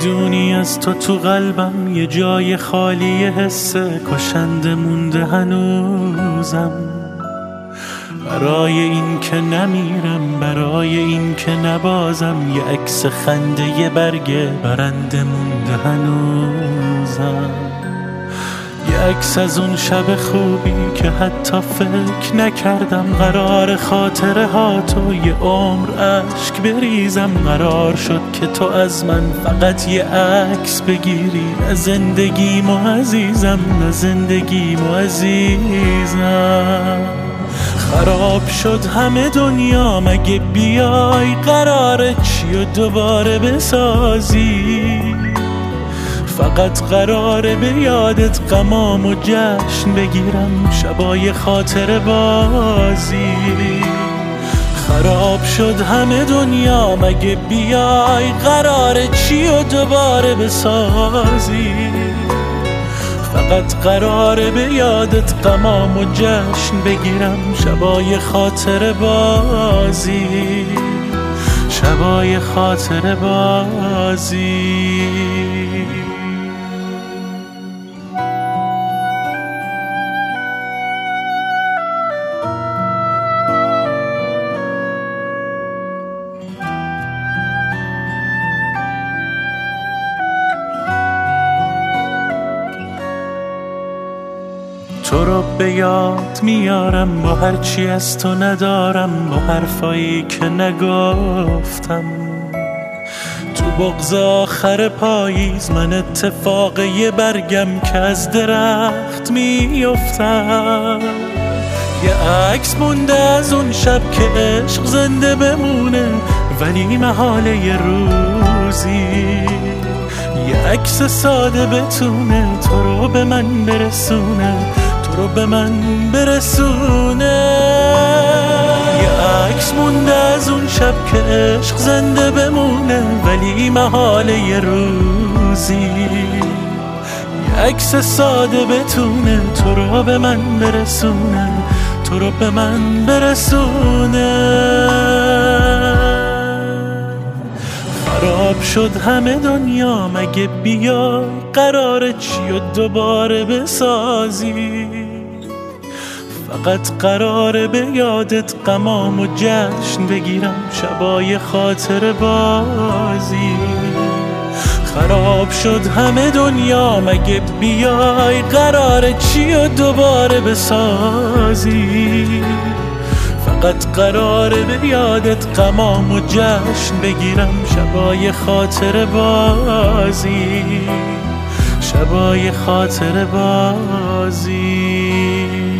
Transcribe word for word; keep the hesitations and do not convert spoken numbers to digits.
میدونی از تو تو قلبم یه جای خالی حسه کشنده مونده هنوزم. برای این که نمیرم، برای این که نبازم، یه عکس خنده یه برگ برنده مونده هنوزم. یه عکس از اون شب خوبی که حتی فکر نکردم قرار خاطره ها تو یه عمر عشق بریزم. قرار شد که تو از من فقط یه عکس بگیری، نه زندگیمو عزیزم، نه زندگیمو عزیزم. خراب شد همه دنیا، مگه بیای قراره چی و دوباره بسازی؟ فقط قراره به یادت غمام و جشن بگیرم، شبای خاطر بازی. خراب شد همه دنیا، مگه بیای قراره چی و دوباره بسازی؟ فقط قراره به یادت غمام و جشن بگیرم، شبای خاطر بازی، شبای خاطر بازی. تو رو به یاد میارم با هرچی از تو ندارم، با حرفایی که نگفتم. تو بغض آخر پاییز من اتفاق یه برگم که از درخت میافتم. یه عکس مونده از اون شب که عشق زنده بمونه، ولی محاله یه روزی یه عکس ساده بتونه تو رو به من برسونه، تو رو به من برسونه. یه عکس مونده از اون شب که عشق زنده بمونه، ولی محاله یه روزی یه عکس ساده بتونه تو رو به من برسونه، تو رو به من برسونه. خراب شد همه دنیا، مگه بیای قراره چی و دوباره بسازی؟ فقط قراره به یادت غمام و جشن بگیرم، شبای خاطر بازی. خراب شد همه دنیا، مگه بیای قراره چی و دوباره بسازی؟ فقط قراره به یادت غمام و جشن بگیرم، شبای خاطر بازی، شبای خاطر بازی.